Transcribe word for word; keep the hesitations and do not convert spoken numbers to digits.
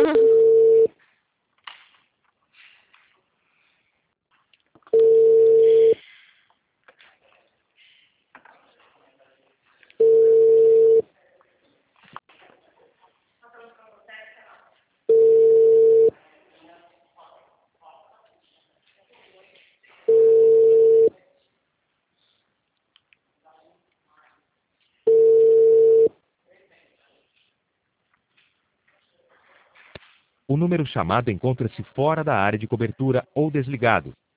O número chamado encontra-se fora da área de cobertura ou desligado.